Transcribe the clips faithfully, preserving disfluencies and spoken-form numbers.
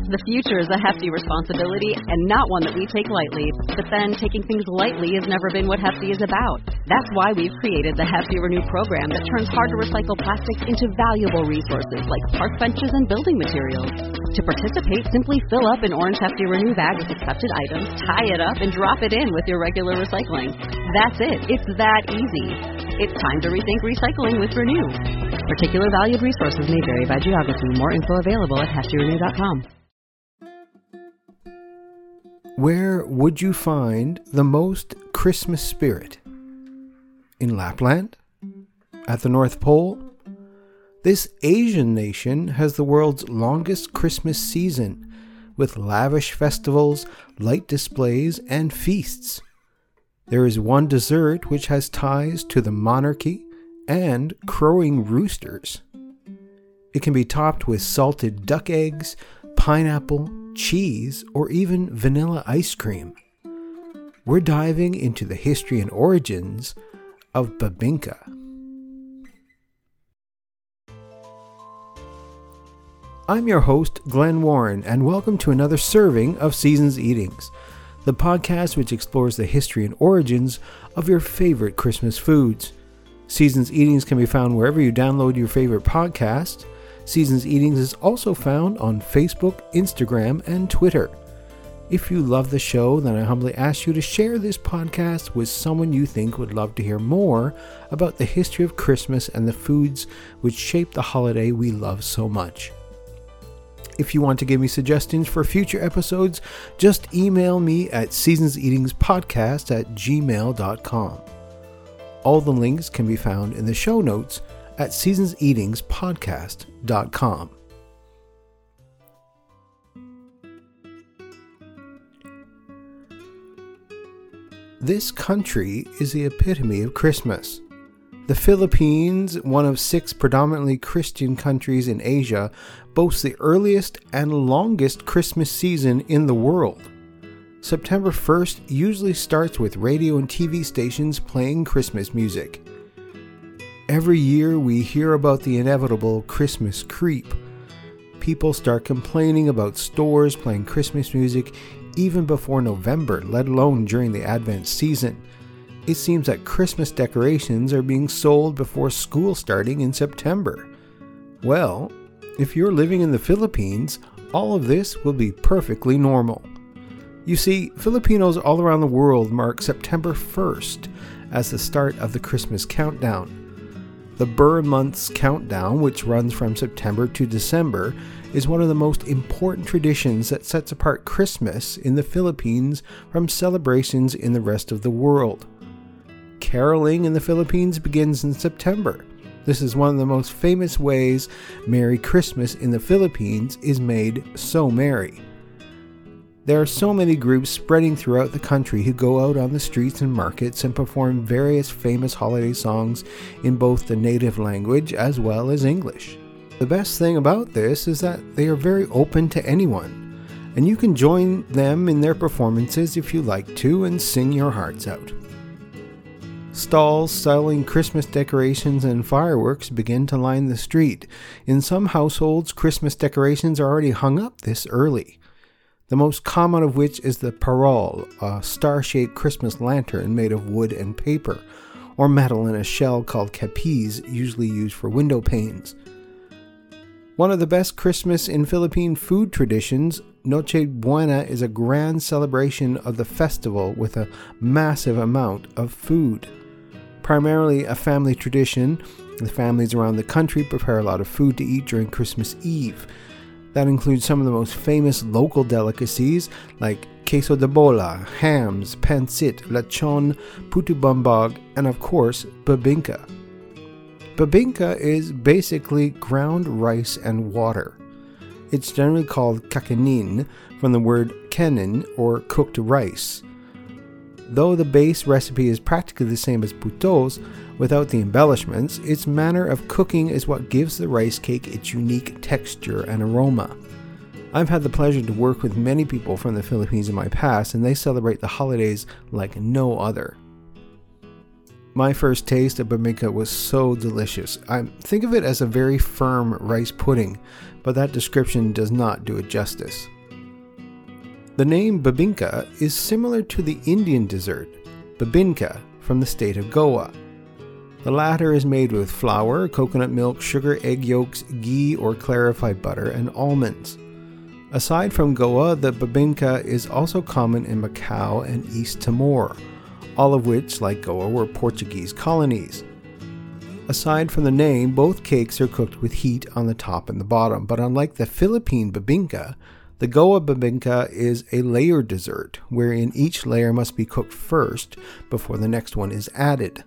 The future is a hefty responsibility and not one that we take lightly. But then, taking things lightly has never been what Hefty is about. That's why we've created the Hefty Renew program that turns hard-to-recycle plastics into valuable resources like park benches and building materials. To participate, simply fill up an orange Hefty Renew bag with accepted items, tie it up, and drop it in with your regular recycling. That's it. It's that easy. It's time to rethink recycling with Renew. Particular valued resources may vary by geography. More info available at hefty renew dot com. Where would you find the most Christmas spirit? In Lapland? At the North Pole? This Asian nation has the world's longest Christmas season, with lavish festivals, light displays, and feasts. There is one dessert which has ties to the monarchy and crowing roosters. It can be topped with salted duck eggs, pineapple, cheese, or even vanilla ice cream. We're diving into the history and origins of bebinca. I'm your host, Glenn Warren, and welcome to another serving of Seasons Eatings, the podcast which explores the history and origins of your favorite Christmas foods. Seasons Eatings can be found wherever you download your favorite podcast. Seasons Eatings is also found on Facebook, Instagram, and Twitter. If you love the show, then I humbly ask you to share this podcast with someone you think would love to hear more about the history of Christmas and the foods which shape the holiday we love so much. If you want to give me suggestions for future episodes, just email me at seasonseatingspodcast at gmail dot com. All the links can be found in the show notes at seasons eatings podcast dot com. This country is the epitome of Christmas. The Philippines, one of six predominantly Christian countries in Asia, boasts the earliest and longest Christmas season in the world. September first usually starts with radio and T V stations playing Christmas music. Every year we hear about the inevitable Christmas creep. People start complaining about stores playing Christmas music even before November, let alone during the Advent season. It seems that Christmas decorations are being sold before school starting in September. Well, if you're living in the Philippines, all of this will be perfectly normal. You see, Filipinos all around the world mark September first as the start of the Christmas countdown. The Ber month's countdown, which runs from September to December, is one of the most important traditions that sets apart Christmas in the Philippines from celebrations in the rest of the world. Caroling in the Philippines begins in September. This is one of the most famous ways Merry Christmas in the Philippines is made so merry. There are so many groups spreading throughout the country who go out on the streets and markets and perform various famous holiday songs in both the native language as well as English. The best thing about this is that they are very open to anyone, and you can join them in their performances if you like to and sing your hearts out. Stalls selling Christmas decorations and fireworks begin to line the street. In some households, Christmas decorations are already hung up this early. The most common of which is the parol, a star-shaped Christmas lantern made of wood and paper, or metal in a shell called capiz, usually used for window panes. One of the best Christmas in Philippine food traditions, Noche Buena, is a grand celebration of the festival with a massive amount of food. Primarily a family tradition, the families around the country prepare a lot of food to eat during Christmas Eve. That includes some of the most famous local delicacies like queso de bola, hams, pancit, lechon, putu bumbog, and of course, bebinca. Bebinca is basically ground rice and water. It's generally called kakanin from the word kanin or cooked rice. Though the base recipe is practically the same as putos, without the embellishments, its manner of cooking is what gives the rice cake its unique texture and aroma. I've had the pleasure to work with many people from the Philippines in my past, and they celebrate the holidays like no other. My first taste of bebinca was so delicious. I think of it as a very firm rice pudding, but that description does not do it justice. The name bebinka is similar to the Indian dessert, bebinka, from the state of Goa. The latter is made with flour, coconut milk, sugar, egg yolks, ghee or clarified butter, and almonds. Aside from Goa, the bebinka is also common in Macau and East Timor, all of which, like Goa, were Portuguese colonies. Aside from the name, both cakes are cooked with heat on the top and the bottom, but unlike the Philippine bebinka, the Goa bebinka is a layered dessert, wherein each layer must be cooked first before the next one is added.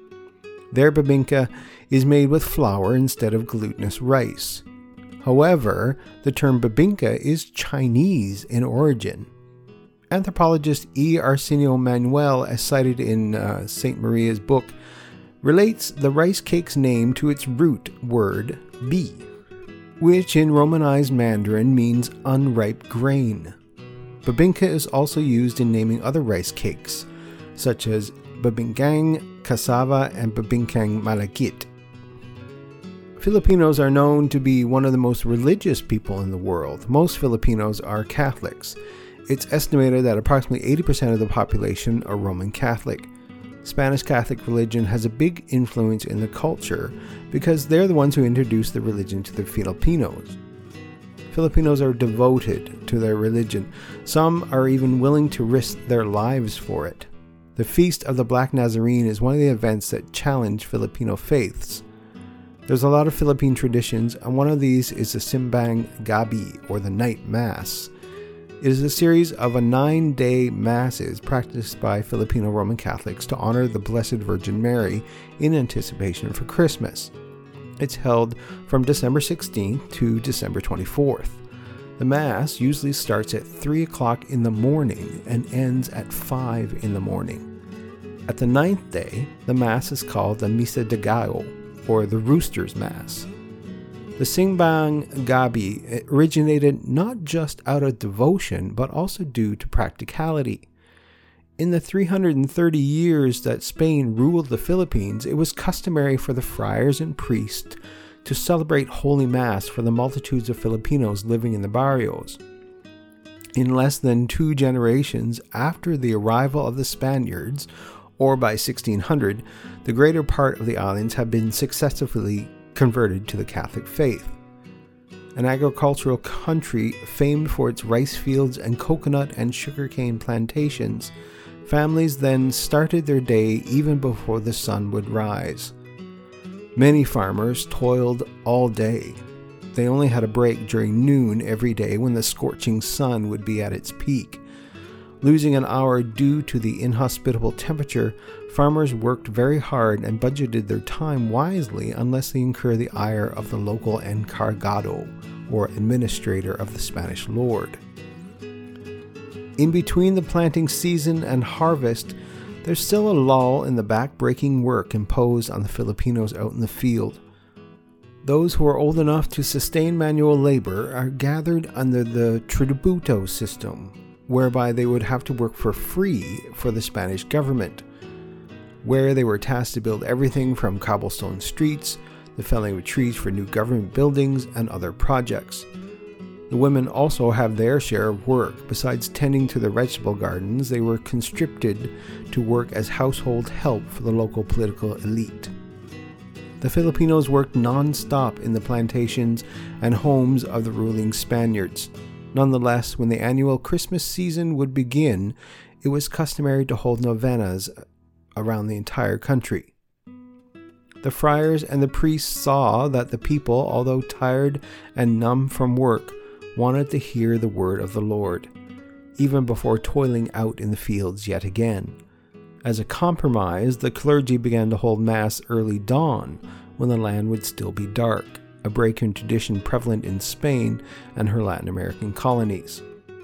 Their bebinka is made with flour instead of glutinous rice. However, the term bebinka is Chinese in origin. Anthropologist E. Arsenio Manuel, as cited in uh, Saint Maria's book, relates the rice cake's name to its root word, bi, which in Romanized Mandarin means unripe grain. Bebinka is also used in naming other rice cakes, such as bebingkang cassava and bebingkang malagkit. Filipinos are known to be one of the most religious people in the world. Most Filipinos are Catholics. It's estimated that approximately eighty percent of the population are Roman Catholic. Spanish Catholic religion has a big influence in the culture because they're the ones who introduced the religion to the Filipinos. Filipinos are devoted to their religion. Some are even willing to risk their lives for it. The Feast of the Black Nazarene is one of the events that challenge Filipino faiths. There's a lot of Philippine traditions, and one of these is the Simbang Gabi, or the Night Mass. It is a series of a nine-day masses practiced by Filipino Roman Catholics to honor the Blessed Virgin Mary in anticipation for Christmas. It's held from December sixteenth to December twenty-fourth. The Mass usually starts at three o'clock in the morning and ends at five in the morning. At the ninth day, the Mass is called the Misa de Gallo, or the Rooster's Mass. The Simbang Gabi originated not just out of devotion, but also due to practicality. In the three hundred thirty years that Spain ruled the Philippines, it was customary for the friars and priests to celebrate Holy Mass for the multitudes of Filipinos living in the barrios. In less than two generations after the arrival of the Spaniards, or by sixteen hundred, the greater part of the islands have been successively converted to the Catholic faith. An agricultural country famed for its rice fields and coconut and sugarcane plantations, families then started their day even before the sun would rise. Many farmers toiled all day. They only had a break during noon every day when the scorching sun would be at its peak. Losing an hour due to the inhospitable temperature, farmers worked very hard and budgeted their time wisely unless they incur the ire of the local encargado, or administrator of the Spanish lord. In between the planting season and harvest, there's still a lull in the back-breaking work imposed on the Filipinos out in the field. Those who are old enough to sustain manual labor are gathered under the tributo system, whereby they would have to work for free for the Spanish government, where they were tasked to build everything from cobblestone streets, the felling of trees for new government buildings, and other projects. The women also have their share of work. Besides tending to the vegetable gardens, they were conscripted to work as household help for the local political elite. The Filipinos worked non-stop in the plantations and homes of the ruling Spaniards. Nonetheless, when the annual Christmas season would begin, it was customary to hold novenas around the entire country. The friars and the priests saw that the people, although tired and numb from work, wanted to hear the word of the Lord, even before toiling out in the fields yet again. As a compromise, the clergy began to hold Mass early dawn, when the land would still be dark, a break in tradition prevalent in Spain and her Latin American colonies.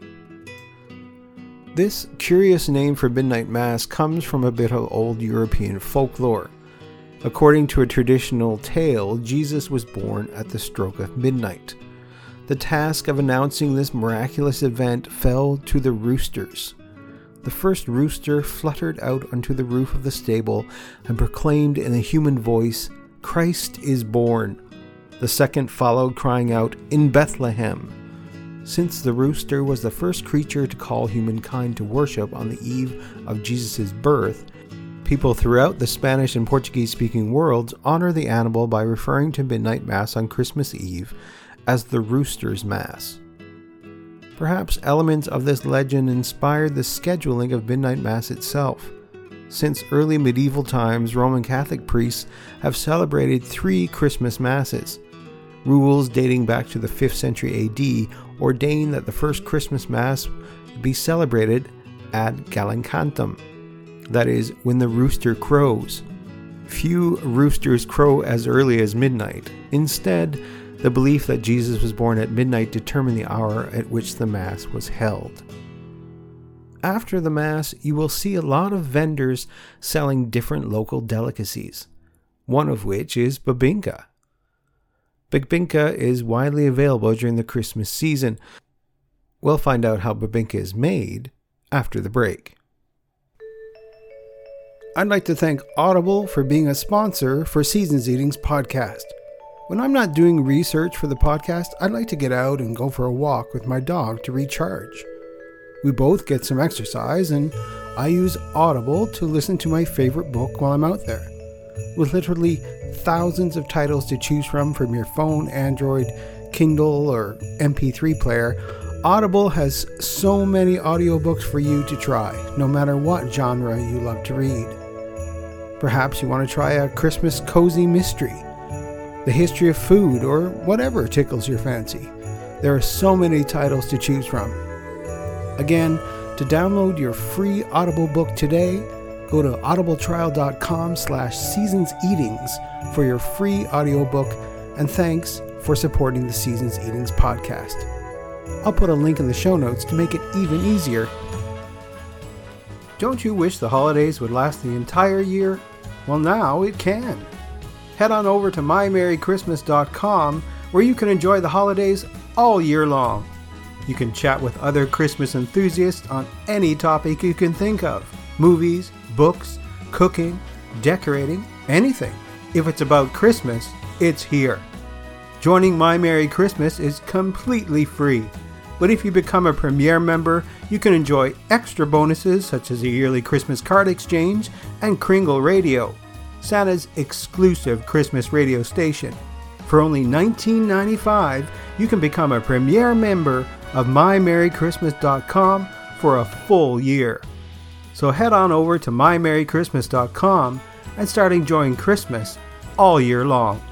This curious name for midnight Mass comes from a bit of old European folklore. According to a traditional tale, Jesus was born at the stroke of midnight. The task of announcing this miraculous event fell to the roosters. The first rooster fluttered out onto the roof of the stable and proclaimed in a human voice, "Christ is born." The second followed, crying out, "In Bethlehem." Since the rooster was the first creature to call humankind to worship on the eve of Jesus' birth, people throughout the Spanish and Portuguese-speaking worlds honor the animal by referring to Midnight Mass on Christmas Eve as the Rooster's Mass. Perhaps elements of this legend inspired the scheduling of Midnight Mass itself. Since early medieval times, Roman Catholic priests have celebrated three Christmas Masses. Rules dating back to the fifth century A D ordained that the first Christmas Mass be celebrated ad Gallicantum, that is, when the rooster crows. Few roosters crow as early as midnight. Instead, the belief that Jesus was born at midnight determined the hour at which the Mass was held. After the Mass, you will see a lot of vendors selling different local delicacies, one of which is bebinca. Bebinca is widely available during the Christmas season. We'll find out how bebinca is made after the break. I'd like to thank Audible for being a sponsor for Seasons Eating's podcast. When I'm not doing research for the podcast, I'd like to get out and go for a walk with my dog to recharge. We both get some exercise, and I use Audible to listen to my favorite book while I'm out there. With literally thousands of titles to choose from from your phone, Android, Kindle, or M P three player, Audible has so many audiobooks for you to try, no matter what genre you love to read. Perhaps you want to try a Christmas cozy mystery, the history of food, or whatever tickles your fancy. There are so many titles to choose from. Again, to download your free Audible book today, go to audibletrial.com slash seasonseatings for your free audiobook, and thanks for supporting the Seasons Eatings podcast. I'll put a link in the show notes to make it even easier. Don't you wish the holidays would last the entire year? Well, now it can. Head on over to my merry christmas dot com where you can enjoy the holidays all year long. You can chat with other Christmas enthusiasts on any topic you can think of. Movies, books, cooking, decorating, anything. If it's about Christmas, it's here. Joining My Merry Christmas is completely free. But if you become a Premier member, you can enjoy extra bonuses such as a yearly Christmas card exchange and Kringle Radio, Santa's exclusive Christmas radio station. For only nineteen ninety-five dollars, you can become a Premier member of my merry christmas dot com for a full year. So head on over to my merry christmas dot com and start enjoying Christmas all year long.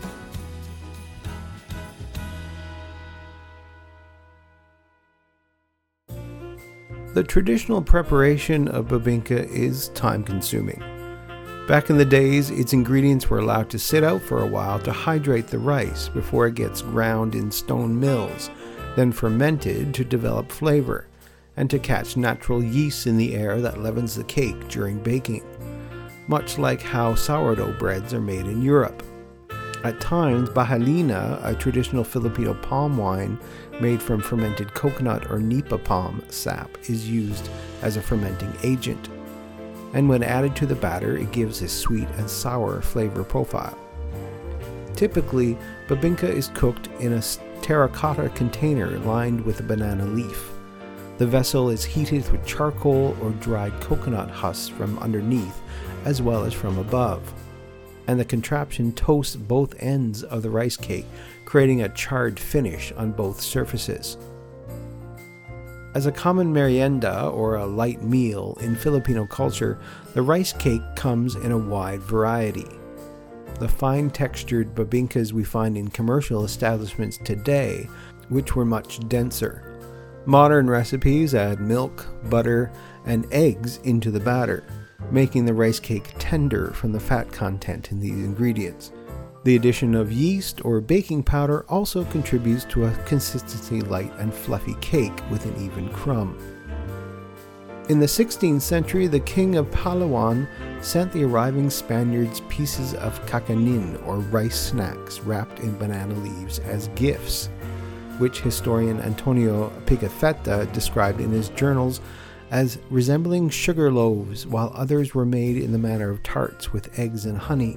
The traditional preparation of bebinca is time-consuming. Back in the days, its ingredients were allowed to sit out for a while to hydrate the rice before it gets ground in stone mills, then fermented to develop flavor, and to catch natural yeast in the air that leavens the cake during baking, much like how sourdough breads are made in Europe. At times, Bajalina, a traditional Filipino palm wine made from fermented coconut or nipa palm sap, is used as a fermenting agent, and when added to the batter, it gives a sweet and sour flavor profile. Typically, bebinca is cooked in a terracotta container lined with a banana leaf. The vessel is heated with charcoal or dried coconut husks from underneath as well as from above, and the contraption toasts both ends of the rice cake, creating a charred finish on both surfaces. As a common merienda or a light meal in Filipino culture, the rice cake comes in a wide variety. The fine-textured bebincas we find in commercial establishments today, which were much denser. Modern recipes add milk, butter, and eggs into the batter, making the rice cake tender from the fat content in these ingredients. The addition of yeast or baking powder also contributes to a consistently light and fluffy cake with an even crumb. In the sixteenth century, the king of Palawan sent the arriving Spaniards pieces of kakanin, or rice snacks wrapped in banana leaves, as gifts, which historian Antonio Pigafetta described in his journals as resembling sugar loaves, while others were made in the manner of tarts with eggs and honey.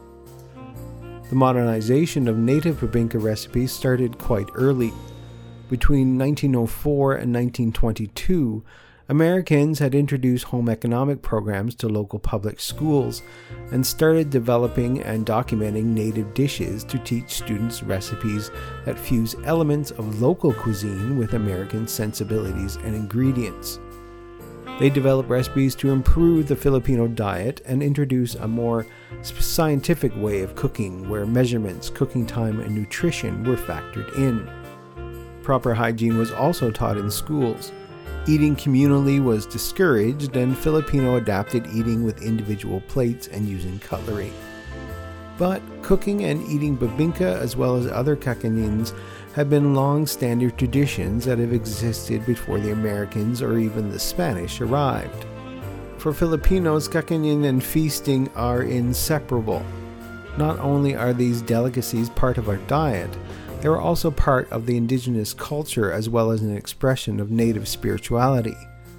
The modernization of native bebinca recipes started quite early. Between nineteen oh four and nineteen twenty-two, Americans had introduced home economic programs to local public schools and started developing and documenting native dishes to teach students recipes that fuse elements of local cuisine with American sensibilities and ingredients. They developed recipes to improve the Filipino diet and introduce a more scientific way of cooking where measurements, cooking time, and nutrition were factored in. Proper hygiene was also taught in schools. Eating communally was discouraged, and Filipino adapted eating with individual plates and using cutlery. But cooking and eating bibingka as well as other kakanins have been long-standing traditions that have existed before the Americans or even the Spanish arrived. For Filipinos, kakanin and feasting are inseparable. Not only are these delicacies part of our diet, they were also part of the indigenous culture as well as an expression of native spirituality.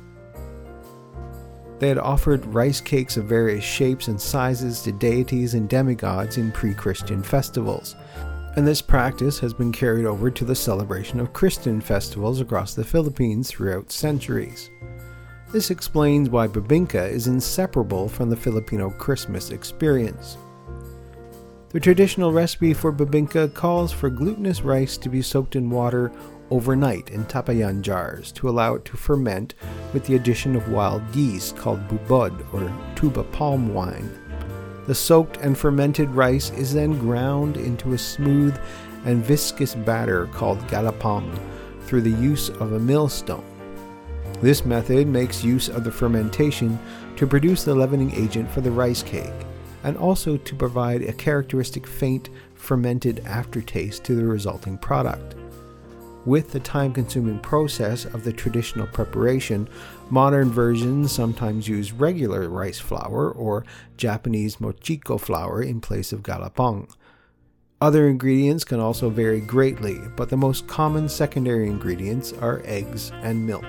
They had offered rice cakes of various shapes and sizes to deities and demigods in pre-Christian festivals, and this practice has been carried over to the celebration of Christian festivals across the Philippines throughout centuries. This explains why bibingka is inseparable from the Filipino Christmas experience. The traditional recipe for bibingka calls for glutinous rice to be soaked in water overnight in tapayan jars to allow it to ferment with the addition of wild yeast called bubod or tuba palm wine. The soaked and fermented rice is then ground into a smooth and viscous batter called galapang through the use of a millstone. This method makes use of the fermentation to produce the leavening agent for the rice cake, and also to provide a characteristic faint fermented aftertaste to the resulting product. With the time-consuming process of the traditional preparation, modern versions sometimes use regular rice flour or Japanese mochiko flour in place of galapang. Other ingredients can also vary greatly, but the most common secondary ingredients are eggs and milk.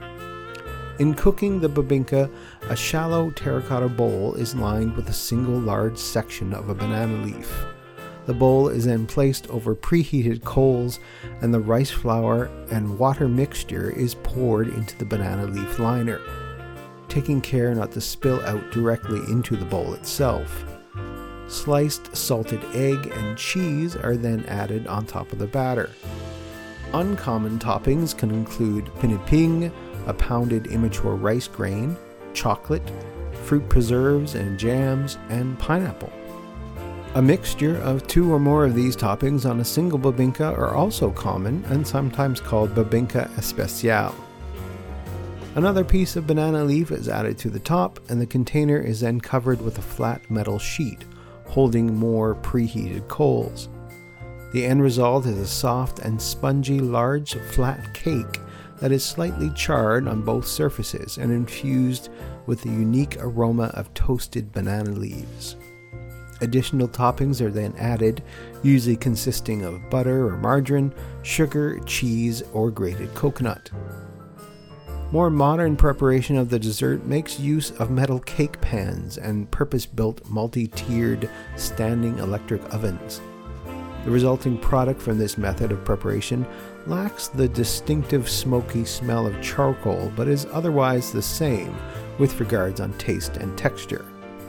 In cooking the bibingka, a shallow terracotta bowl is lined with a single large section of a banana leaf. The bowl is then placed over preheated coals, and the rice flour and water mixture is poured into the banana leaf liner, taking care not to spill out directly into the bowl itself. Sliced salted egg and cheese are then added on top of the batter. Uncommon toppings can include piniping, a pounded immature rice grain, chocolate, fruit preserves and jams, and pineapple. A mixture of two or more of these toppings on a single bibingka are also common and sometimes called bibingka especial. Another piece of banana leaf is added to the top, and the container is then covered with a flat metal sheet holding more preheated coals. The end result is a soft and spongy large flat cake that is slightly charred on both surfaces and infused with the unique aroma of toasted banana leaves. Additional toppings are then added, usually consisting of butter or margarine, sugar, cheese, or grated coconut. More modern preparation of the dessert makes use of metal cake pans and purpose-built multi-tiered standing electric ovens. The resulting product from this method of preparation lacks the distinctive smoky smell of charcoal, but is otherwise the same with regards on taste and texture,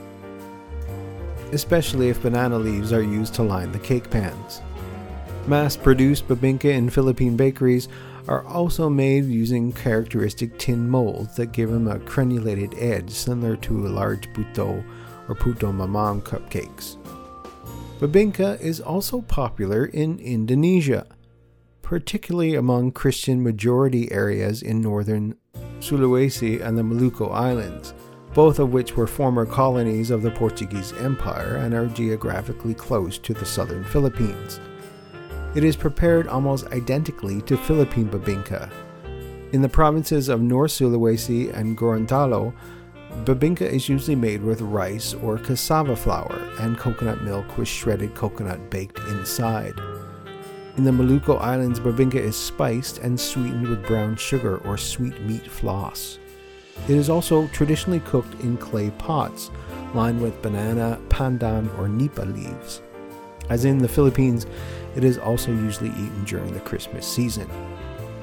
especially if banana leaves are used to line the cake pans. Mass-produced bibingka in Philippine bakeries are also made using characteristic tin molds that give them a crenulated edge similar to large puto or puto mamang cupcakes. Bibingka is also popular in Indonesia, particularly among Christian majority areas in northern Sulawesi and the Maluku Islands, both of which were former colonies of the Portuguese Empire and are geographically close to the southern Philippines. It is prepared almost identically to Philippine bibingka. In the provinces of North Sulawesi and Gorontalo, bibingka is usually made with rice or cassava flour and coconut milk with shredded coconut baked inside. In the Maluku Islands, bibingka is spiced and sweetened with brown sugar or sweet meat floss. It is also traditionally cooked in clay pots, lined with banana, pandan, or nipa leaves. As in the Philippines, it is also usually eaten during the Christmas season.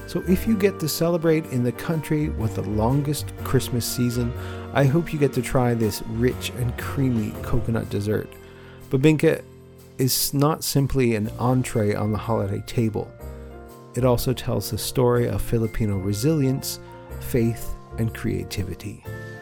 So if you get to celebrate in the country with the longest Christmas season, I hope you get to try this rich and creamy coconut dessert. Bibingka is not simply an entree on the holiday table. It also tells the story of Filipino resilience, faith, and creativity.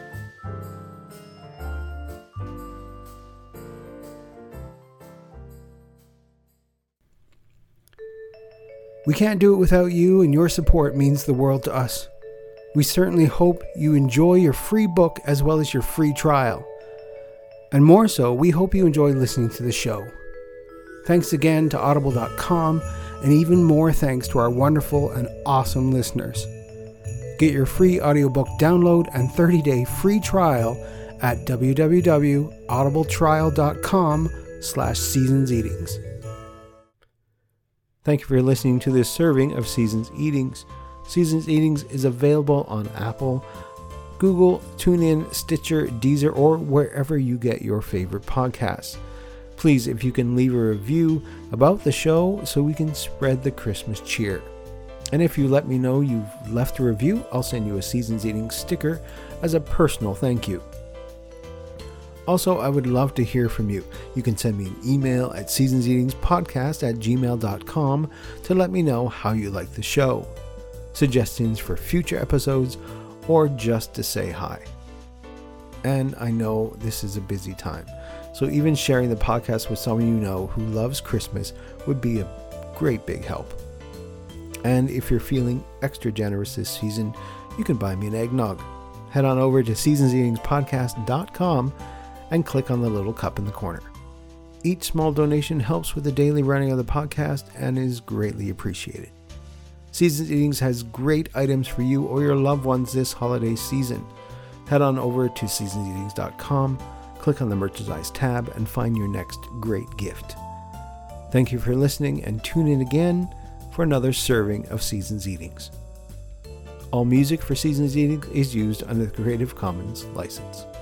We can't do it without you, and your support means the world to us. We certainly hope you enjoy your free book as well as your free trial. And more so, we hope you enjoy listening to the show. Thanks again to audible dot com, and even more thanks to our wonderful and awesome listeners. Get your free audiobook download and thirty-day free trial at w w w dot audible trial dot com slash seasons eatings. Thank you for listening to this serving of Seasons Eatings. Seasons Eatings is available on Apple, Google, TuneIn, Stitcher, Deezer, or wherever you get your favorite podcasts. Please, if you can leave a review about the show so we can spread the Christmas cheer. And if you let me know you've left a review, I'll send you a Seasons Eatings sticker as a personal thank you. Also, I would love to hear from you. You can send me an email at seasons eatings podcast at gmail dot com to let me know how you like the show, suggestions for future episodes, or just to say hi. And I know this is a busy time, so even sharing the podcast with someone you know who loves Christmas would be a great big help. And if you're feeling extra generous this season, you can buy me an eggnog. Head on over to seasons eatings podcast dot com and click on the little cup in the corner. Each small donation helps with the daily running of the podcast and is greatly appreciated. Seasons Eatings has great items for you or your loved ones this holiday season. Head on over to seasons eatings dot com, click on the merchandise tab, and find your next great gift. Thank you for listening, and tune in again for another serving of Seasons Eatings. All music for Seasons Eatings is used under the Creative Commons license.